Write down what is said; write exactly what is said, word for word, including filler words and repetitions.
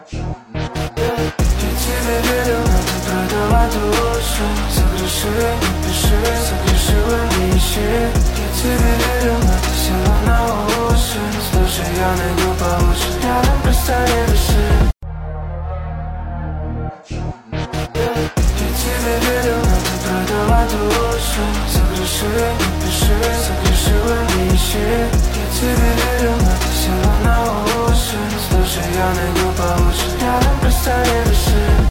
Я тебе верил, но ты продала душу за гроши.